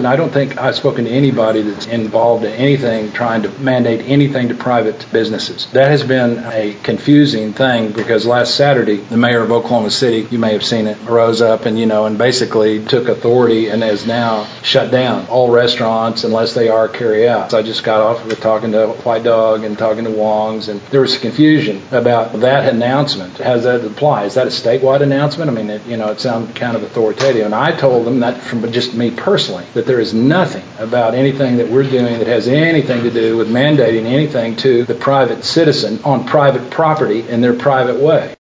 And I don't think I've spoken to anybody that's involved in anything trying to mandate anything to private businesses. That has been a confusing thing because last Saturday, the mayor of Oklahoma City, you may have seen it, rose up and basically took authority and has now shut down all restaurants unless they are carry out. So I just got off with talking to White Dog and talking to Wong's, and there was confusion about that announcement. How does that apply? Is that a statewide announcement? I mean, it sounded kind of authoritative. And I told them that from just me personally, that there is nothing about anything that we're doing that has anything to do with mandating anything to the private citizen on private property in their private way.